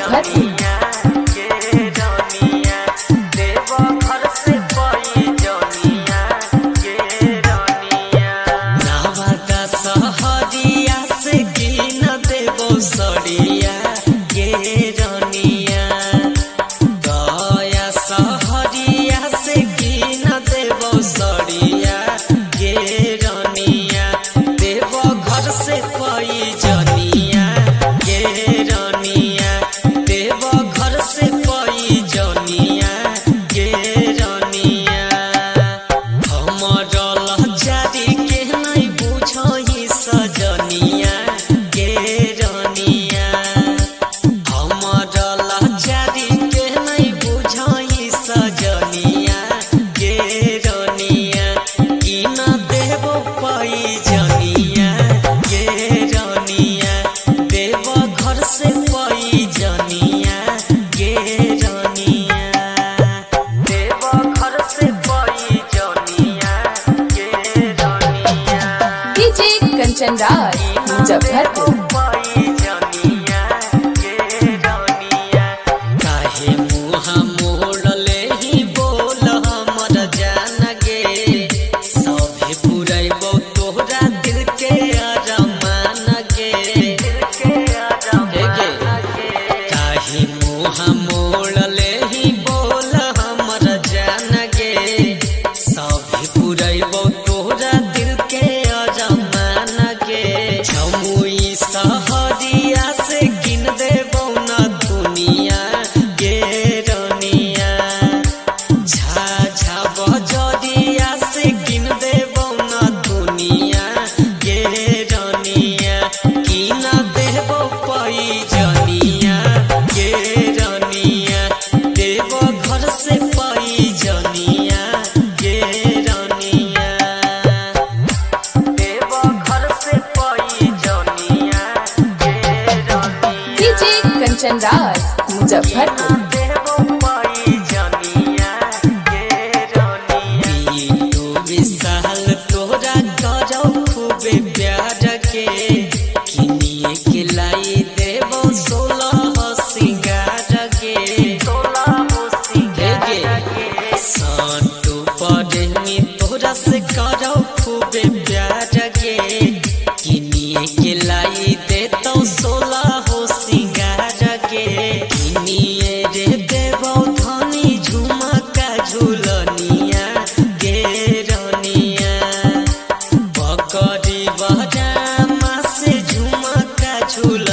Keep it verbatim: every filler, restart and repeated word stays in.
मुजफ्फरपुर। कंचनराज मुजफ्फरपुर। काहे मुँह मोड़ले ही बोल हमर जान गे, सभे पुरैबो तोहरा दिल के अरमान गे। काहे मुँह मोड़ले ही बोल हमर जान गे, सभे पुरैबो तोहरा दिल के अरमान गे। जमुई सहरिया से गिन देबो ना दुनिया गे रनिया, झाझा बजरिया से गिन देबो ना दुनिया गे रनिया, की ना देबो पैजनिया गे रनिया, देबो घर से पैजनिया गे रनिया, देबो घर से पैजनिया गे रनिया। कंचनराज मुजफ्फरपुर। विशाल तोरा करौ खूबे प्यार के, किनिए के लाई देबो सोलह सिंगार के। साटो पड़नी तोरा से करौ खूबे प्यार के, किनिए के लाई देतौ सोलह सिंगार के। किनिए रे देबो धनी झुमका झुलनिया गे रनिया, पकड़ी बहरामा से झुमका झुल